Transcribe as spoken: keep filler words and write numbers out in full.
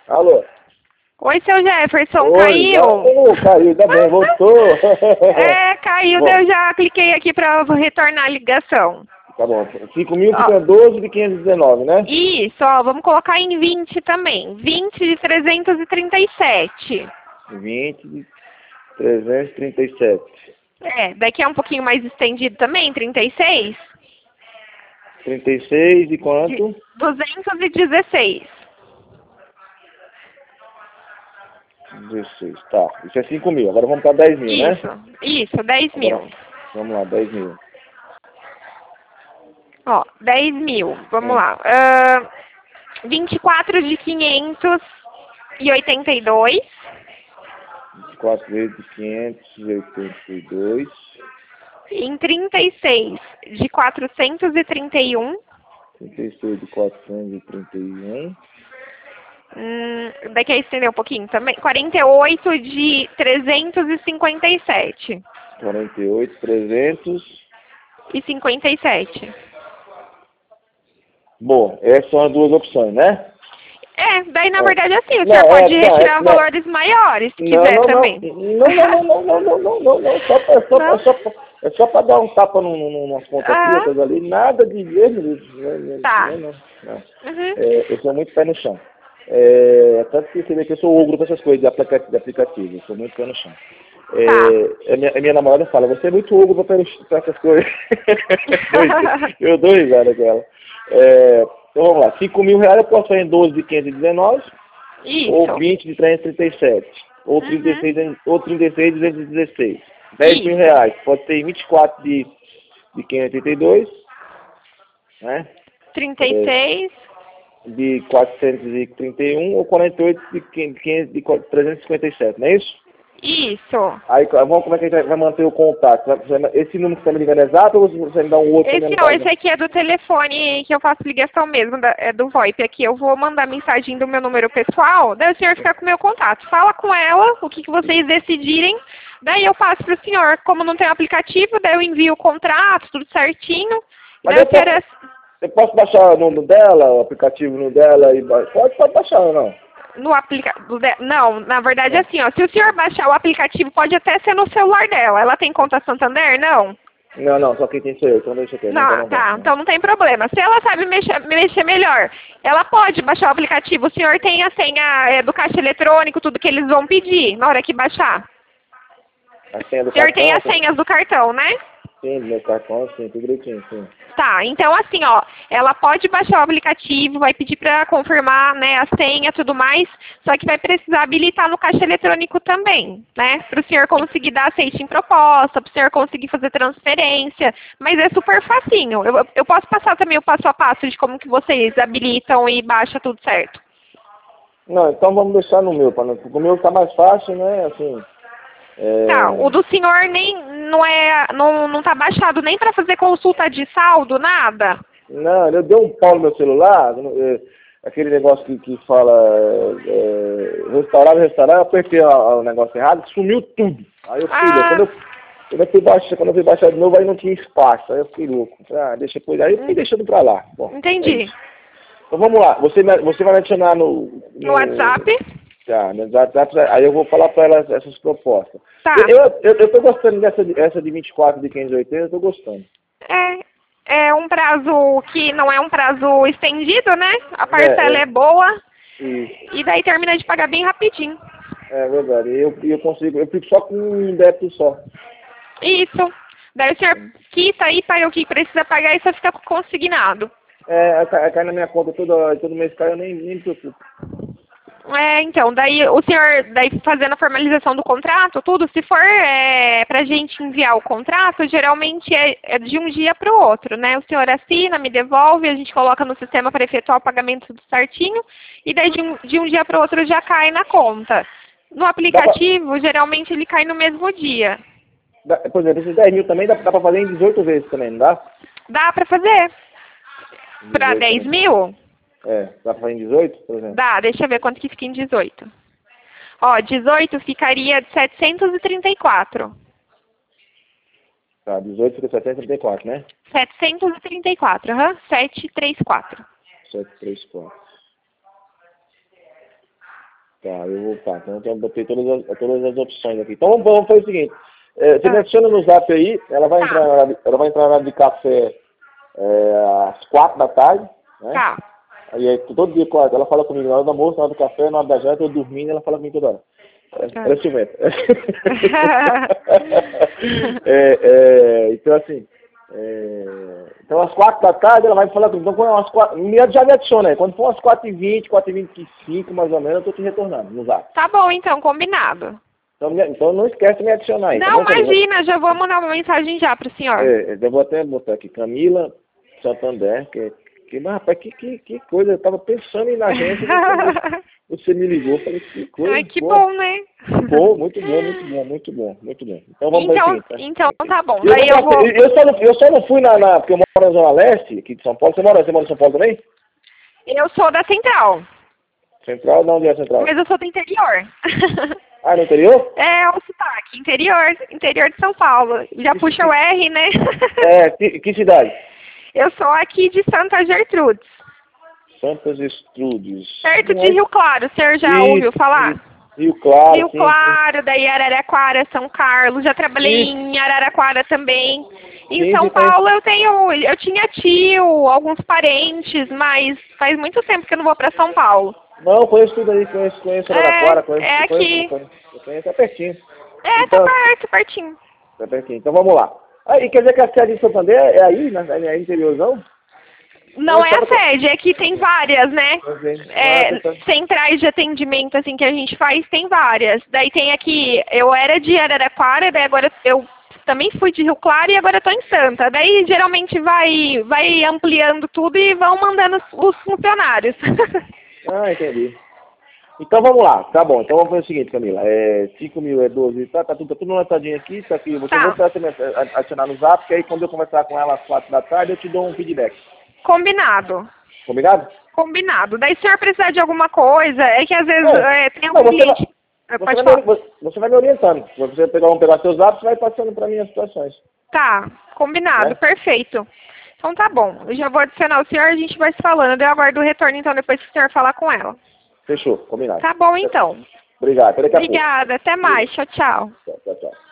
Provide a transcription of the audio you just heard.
Alô? Oi, seu Jefferson, Oi, caiu? oh, caiu, ainda bem, voltou. É, caiu, Bom, daí eu já cliquei aqui pra retornar a ligação. tá bom. cinco mil Ó, fica doze de quinhentos e dezenove, né? isso, ó, vamos colocar em vinte também. vinte de trezentos e trinta e sete. vinte de trezentos e trinta e sete. É, daqui é um pouquinho mais estendido também, trinta e seis. trinta e seis e De quanto? duzentos e dezesseis. dezesseis, tá. Isso é cinco mil. Agora vamos para dez mil, né? Isso, isso, dez Agora, mil. vamos lá, dez mil. Ó, dez mil, vamos Hum. lá. Ah, vinte e quatro de quinhentos e oitenta e dois. vinte e quatro vezes quinhentos e oitenta e dois. Em trinta e seis de quatrocentos e trinta e um. trinta e seis de quatrocentos e trinta e um. Hum, daqui a estender um pouquinho também. quarenta e oito de trezentos e cinquenta e sete. quarenta e oito, trezentos. E cinquenta e sete. Bom, essas são as duas opções, né? É, daí na É. verdade assim, o Não, senhor pode é, tá, retirar é, não, valores maiores, se não, quiser não, não, também. não, não, não, não, não, não, não, não, só pra, é só, é Não? só, pra- é só pra dar um tapa num, num, numas pontas aqui, Aham. outras ali, nada de mesmo, não, não, Tá. não, não, não. Uhum. É, eu sou muito pé no chão. É, tanto que você vê que eu sou ogro para essas coisas de aplicativo, de aplicativo, eu sou muito pé no chão. Tá. É, a, minha, a minha namorada fala, você é muito ogro para essas coisas. Eu dou risada com ela. É, então vamos lá, cinco mil reais eu posso fazer em doze de quinhentos e dezenove, ou Isso. vinte de trezentos e trinta e sete, ou trinta e Uhum. seis, de- ou trinta e seis de duzentos e dezesseis. dez mil Isso. reais, pode ser em vinte e quatro de, de quinhentos e oitenta e dois, né? trinta e É, seis. de quatrocentos e trinta e um ou quarenta e oito de, quinhentos, de trezentos e cinquenta e sete, não é isso? Isso. Aí vamos, como é que a gente vai vai manter o contato? Vai- vai- Esse número que você está me ligando é exato ou você vai me dar um outro para Esse me não, anotar? esse aqui é do telefone que eu faço ligação mesmo, da- é do VoIP aqui. Eu vou mandar mensagem do meu número pessoal, daí o senhor fica com o meu contato. Fala com ela o que, que vocês decidirem, daí eu passo para o senhor. Como não tem aplicativo, daí eu envio o contrato, tudo certinho. E Mas daí eu o senhor... posso, eu posso baixar o número dela, o aplicativo no dela e ba- pode, pode baixar ou não? No aplica... Não, na verdade é Não. assim, ó. Se o senhor baixar o aplicativo, pode até ser no celular dela. Ela tem conta Santander? Não? Não, não, só quem tem sou eu, então deixa aqui, não, então Não, não vai. tá, Não. então não tem problema. Se ela sabe mexer, mexer melhor, ela pode baixar o aplicativo. O senhor tem a senha é, do caixa eletrônico, tudo que eles vão pedir na hora que baixar. A senha do O senhor tem cartão, as senhas do cartão, né? sim, do meu cartão, sim, tudo direitinho, sim. Tá, então assim, ó, ela pode baixar o aplicativo, vai pedir para confirmar, né, a senha, tudo mais, só que vai precisar habilitar no caixa eletrônico também, né, para o senhor conseguir dar aceite em proposta, para o senhor conseguir fazer transferência, mas é super facinho. Eu, eu posso passar também o passo a passo de como que vocês habilitam e baixa tudo certo. Não, então vamos deixar no meu, para não, porque o meu tá mais fácil, né, assim, Tá, é... o do senhor nem não é, não, não tá baixado nem para fazer consulta de saldo, nada. Não, eu dei um pau no meu celular, é, aquele negócio que, que fala é, restaurar, restaurar, eu apertei a- a- o negócio errado, sumiu tudo. Aí eu fui, Ah, quando eu, quando eu fui baixar, quando eu fui baixar de novo, aí não tinha espaço, aí eu fiquei louco. Ah, deixa por aí, eu fui deixando pra lá. Bom, é entendi. isso. Então vamos lá, você, me- você vai me adicionar no, No no, WhatsApp? tá, no WhatsApp, aí eu vou falar pra ela essas propostas. Tá. Eu, eu, eu, eu tô gostando dessa de- essa de vinte e quatro de quinhentos e oitenta, eu tô gostando. É, é um prazo que não é um prazo estendido, né? A É, parcela é, é boa isso. e daí termina de pagar bem rapidinho. É verdade. Eu, eu consigo, eu fico só com um débito só. Isso. Daí o senhor quita aí, paga o que precisa pagar e só fica consignado. É, aí cai, cai na minha conta todo, todo mês cai, eu nem, nem me preocupo. É, então, daí o senhor, daí fazendo a formalização do contrato, tudo, se for é, pra gente enviar o contrato, geralmente é, é de um dia para o outro, né? O senhor assina, me devolve, a gente coloca no sistema para efetuar o pagamento tudo certinho, e daí de um, de um dia para o outro já cai na conta. No Dá pra, aplicativo, geralmente ele cai no mesmo dia. dá, por exemplo, esses dez mil também dá, dá pra fazer em dezoito vezes também, não dá? Dá para fazer. Para dezoito dez também. mil? É, dá pra fazer em dezoito, por exemplo? Dá, deixa eu ver quanto que fica em dezoito. Ó, dezoito ficaria de setecentos e trinta e quatro. Tá, dezoito fica setecentos e trinta e quatro, né? setecentos e trinta e quatro, aham, setecentos e trinta e quatro. setecentos e trinta e quatro. Tá, eu vou, tá, então eu botei todas as, todas as opções aqui. Então vamos, vamos fazer o seguinte, é, você Ah. me adiciona no zap aí, ela vai Tá. entrar na hora de, ela vai entrar na hora de café é, às quatro da tarde, né? Tá. Aí, aí todo dia, ela fala comigo na hora do almoço, na hora do café, na hora da janta, eu dormindo, ela fala comigo toda hora. Ela é ciumenta. é, é, então assim, é, então às quatro da tarde ela vai falar comigo, então quando é umas quatro, já me adiciona aí, quando for umas quatro e vinte, quatro e vinte e cinco mais ou menos, eu tô te retornando no zap. Tá bom, então, combinado. Então, me- então não esquece de me adicionar aí. Não, tá bom, imagina, já vou mandar uma mensagem já pro senhor. É, eu vou até botar aqui, Camila Santander, que, que mas rapaz, que, que, que coisa, eu tava pensando em ir na agência, você, você me ligou, falei, que coisa. Ai, que boa. bom, né? Bom, muito bom, muito bom, muito bom, muito bom. Então vamos Então, para tá? então tá bom. Eu, Daí eu não- vou. eu, só não, eu só não fui na, na, porque eu moro na Zona Leste, aqui de São Paulo. Você mora, você mora em São Paulo também? Eu sou da Central, Central? Não, onde é Central? mas eu sou do interior. Ah, no interior? É, o sotaque, interior, interior de São Paulo. Já puxa o R, né? É, que, que cidade? Eu sou aqui de Santa Gertrudes, Santas Estrudes. perto Não de é? Rio Claro. O senhor já Isso, ouviu falar? Rio, Rio Claro, Rio sim, Claro, daí Araraquara, São Carlos. Já trabalhei Isso. em Araraquara também. Em Sim, São sim, Paulo eu tenho, eu tinha tio, alguns parentes, mas faz muito tempo que eu não vou para São Paulo. Não, conheço tudo aí, conheço, conheço É, Araraquara, conheço, é conheço, aqui. conheço, eu conheço, é pertinho. É, Então, tá perto, pertinho. é pertinho. Então vamos lá. Aí, quer dizer que a sede de Santander é aí, né? É interiorzão? Não Eu é a tava- sede, é que tem várias, né? Eu sei. É, Ah, tá, tá. centrais de atendimento assim que a gente faz, tem várias. Daí tem aqui, eu era de Araraquara, daí agora eu também fui de Rio Claro e agora estou em Santa. Daí geralmente vai, vai ampliando tudo e vão mandando os, os funcionários. Ah, entendi. Então vamos lá, tá bom. Então vamos fazer o seguinte, Camila. É, cinco mil é doze, tá, tá, tudo, tá tudo anotadinho aqui, tá aqui. Você Tá. vai pra você me adicionar no zap, que aí quando eu conversar com ela às quatro da tarde, eu te dou um feedback. Combinado. Combinado? Combinado. Daí se o senhor precisar de alguma coisa, é que às vezes É. é, tem Não, algum você cliente. vai, Ah, você, pode vai me, falar. você- você vai me orientando. Se você pegar, um pegar seus zap, você vai passando pra mim as situações. Tá, combinado, Né? perfeito. Então tá bom, eu já vou adicionar o senhor e a gente vai se falando. Eu aguardo o retorno então depois que o senhor falar com ela. Fechou, combinado. Tá bom então. Obrigado, até daqui a pouco. Obrigada, até mais, tchau, tchau. Tchau, tchau, tchau.